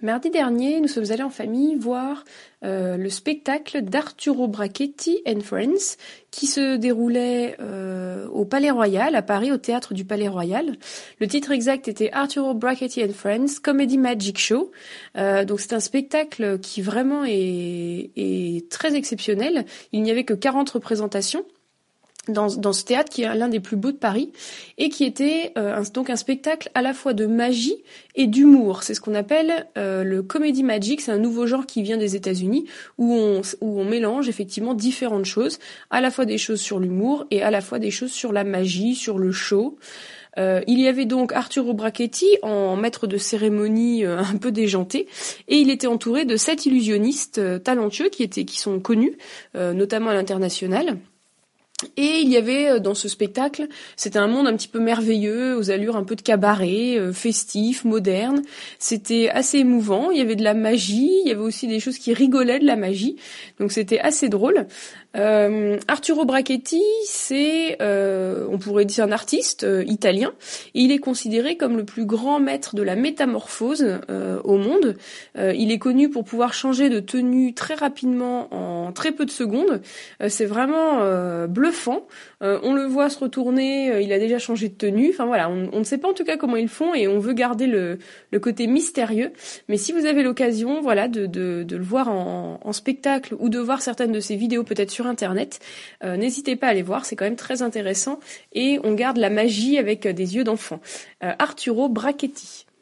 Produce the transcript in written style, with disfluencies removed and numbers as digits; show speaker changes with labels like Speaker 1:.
Speaker 1: Mardi dernier, nous sommes allés en famille voir le spectacle d'Arturo Brachetti and Friends qui se déroulait au Palais Royal, à Paris, au théâtre du Palais Royal. Le titre exact était Arturo Brachetti and Friends Comedy Magic Show. Donc c'est un spectacle qui vraiment est très exceptionnel. Il n'y avait que 40 représentations dans ce théâtre qui est l'un des plus beaux de Paris et qui était donc un spectacle à la fois de magie et d'humour. C'est ce qu'on appelle le comedy magic. C'est un nouveau genre qui vient des États-Unis où on mélange effectivement différentes choses, à la fois des choses sur l'humour et à la fois des choses sur la magie, sur le show. Il y avait donc Arturo Brachetti en maître de cérémonie un peu déjanté et il était entouré de 7 illusionnistes talentueux qui sont connus, notamment à l'international. Et il y avait dans ce spectacle, c'était un monde un petit peu merveilleux, aux allures un peu de cabaret, festif, moderne. C'était assez émouvant, il y avait de la magie, il y avait aussi des choses qui rigolaient de la magie. Donc c'était assez drôle. Arturo Brachetti, c'est, on pourrait dire un artiste italien. Et il est considéré comme le plus grand maître de la métamorphose au monde. Il est connu pour pouvoir changer de tenue très rapidement en très peu de secondes. C'est vraiment bluffant. On le voit se retourner, il a déjà changé de tenue. Enfin voilà, on ne sait pas en tout cas comment ils font et on veut garder le côté mystérieux. Mais si vous avez l'occasion, voilà, de le voir en spectacle ou de voir certaines de ses vidéos peut-être sur Internet, n'hésitez pas à aller voir, c'est quand même très intéressant et on garde la magie avec des yeux d'enfant. Arturo Brachetti.